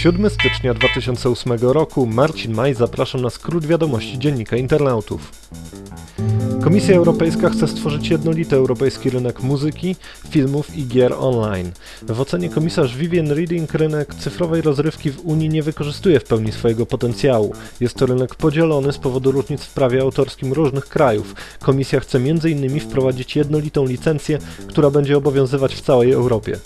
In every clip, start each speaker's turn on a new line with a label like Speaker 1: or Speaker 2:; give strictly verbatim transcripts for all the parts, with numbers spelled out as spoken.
Speaker 1: siódmego stycznia dwa tysiące ósmego roku Marcin Maj zapraszam na skrót wiadomości Dziennika Internautów. Komisja Europejska chce stworzyć jednolity europejski rynek muzyki, filmów i gier online. W ocenie komisarz Viviane Reding rynek cyfrowej rozrywki w Unii nie wykorzystuje w pełni swojego potencjału. Jest to rynek podzielony z powodu różnic w prawie autorskim różnych krajów. Komisja chce między innymi wprowadzić jednolitą licencję, która będzie obowiązywać w całej Europie.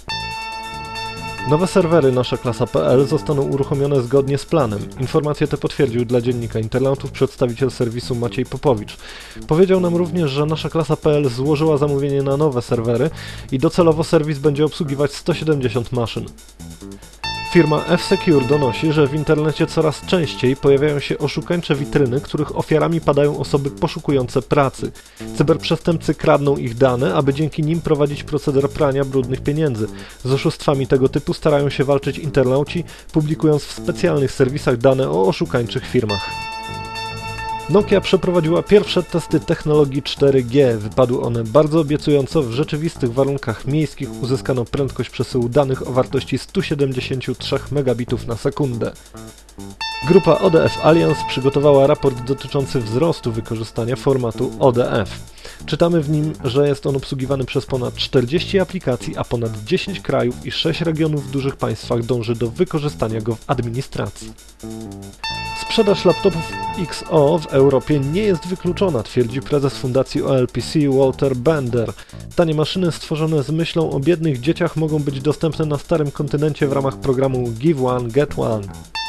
Speaker 1: Nowe serwery nasza klasa kropka pe el zostaną uruchomione zgodnie z planem. Informacje te potwierdził dla Dziennika Internautów przedstawiciel serwisu Maciej Popowicz. Powiedział nam również, że nasza klasa kropka pe el złożyła zamówienie na nowe serwery i docelowo serwis będzie obsługiwać sto siedemdziesiąt maszyn. Firma F-Secure donosi, że w internecie coraz częściej pojawiają się oszukańcze witryny, których ofiarami padają osoby poszukujące pracy. Cyberprzestępcy kradną ich dane, aby dzięki nim prowadzić proceder prania brudnych pieniędzy. Z oszustwami tego typu starają się walczyć internauci, publikując w specjalnych serwisach dane o oszukańczych firmach. Nokia przeprowadziła pierwsze testy technologii cztery G. Wypadły one bardzo obiecująco. W rzeczywistych warunkach miejskich uzyskano prędkość przesyłu danych o wartości stu siedemdziesięciu trzech megabitów na sekundę. Grupa O D F Alliance przygotowała raport dotyczący wzrostu wykorzystania formatu O D F. Czytamy w nim, że jest on obsługiwany przez ponad czterdzieści aplikacji, a ponad dziesięć krajów i sześć regionów w dużych państwach dąży do wykorzystania go w administracji. Sprzedaż laptopów X O w Europie nie jest wykluczona, twierdzi prezes fundacji O L P C Walter Bender. Tanie maszyny stworzone z myślą o biednych dzieciach mogą być dostępne na starym kontynencie w ramach programu Give One, Get One.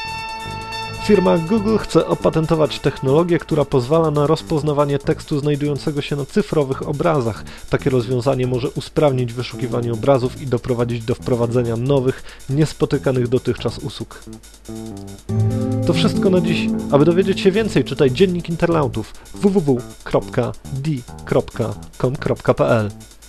Speaker 1: Firma Google chce opatentować technologię, która pozwala na rozpoznawanie tekstu znajdującego się na cyfrowych obrazach. Takie rozwiązanie może usprawnić wyszukiwanie obrazów i doprowadzić do wprowadzenia nowych, niespotykanych dotychczas usług. To wszystko na dziś. Aby dowiedzieć się więcej, czytaj Dziennik Internautów w w w kropka d kropka com kropka p l.